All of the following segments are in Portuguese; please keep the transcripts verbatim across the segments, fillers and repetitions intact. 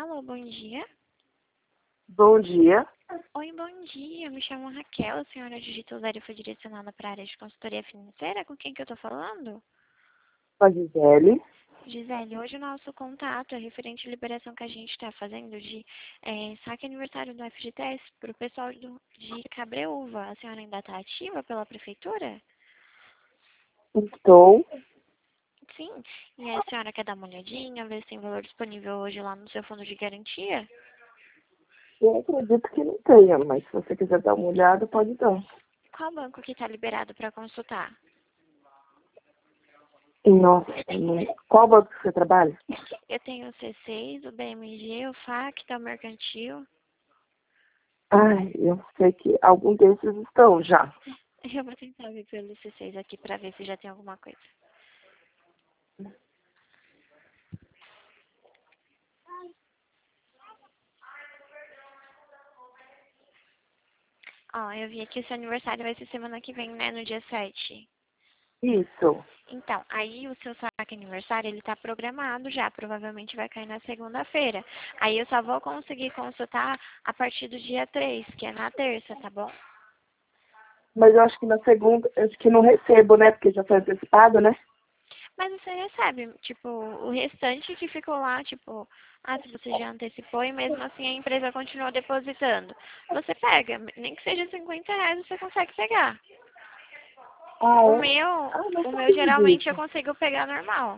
Alô, bom dia. Bom dia. Oi, bom dia. Me chamo Raquel. A senhora digitou zero e foi direcionada para a área de consultoria financeira. Com quem que eu tô falando? Com a Gisele. Gisele, hoje o nosso contato é referente à liberação que a gente está fazendo de é, saque aniversário do F G T S para o pessoal do, de Cabreúva. A senhora ainda está ativa pela prefeitura? Estou. Sim. E a senhora quer dar uma olhadinha, ver se tem valor disponível hoje lá no seu fundo de garantia? Eu acredito que não tenha, mas se você quiser dar uma olhada, pode dar. Qual banco que está liberado para consultar? Nossa, não- qual banco que você trabalha? Eu tenho o C seis, o B M G, o F A C, o Mercantil. Ai, eu sei que algum desses estão já. Eu vou tentar ver pelo C seis aqui pra ver se já tem alguma coisa. Ó, eu vi aqui o seu aniversário vai ser semana que vem, né? No dia sete. Isso. Então, aí o seu saque aniversário, ele tá programado já. Provavelmente vai cair na segunda-feira. Aí eu só vou conseguir consultar a partir do dia três, que é na terça, tá bom? Mas eu acho que na segunda, eu acho que não recebo, né? Porque já foi antecipado, né? Mas você recebe, tipo, o restante que ficou lá, tipo, ah, se você já antecipou e mesmo assim a empresa continuou depositando. Você pega, nem que seja cinquenta reais, você consegue pegar. Ah, O é? meu, Ah, não o meu sabia geralmente eu disso. consigo pegar normal.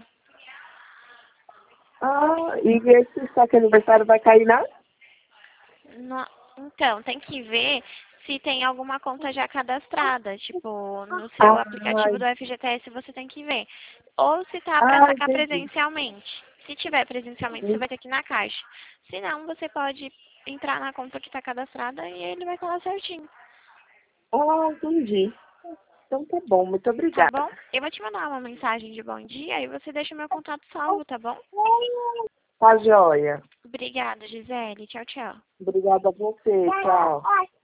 Ah, e esse saque aniversário vai cair na? No- então, tem que ver se tem alguma conta já cadastrada, tipo, no seu Ah, aplicativo do F G T S você tem que ver. Ou se tá para ah, sacar entendi. presencialmente. Se tiver presencialmente, você vai ter que ir na caixa. Se não, você pode entrar na conta que está cadastrada e ele vai estar lá certinho. Ah, entendi. Então tá bom, muito Tá obrigada. bom? Eu vou te mandar uma mensagem de bom dia e você deixa o meu contato salvo, tá bom? Tá joia. Obrigada, Gisele. Tchau, tchau. Obrigada a você, tchau.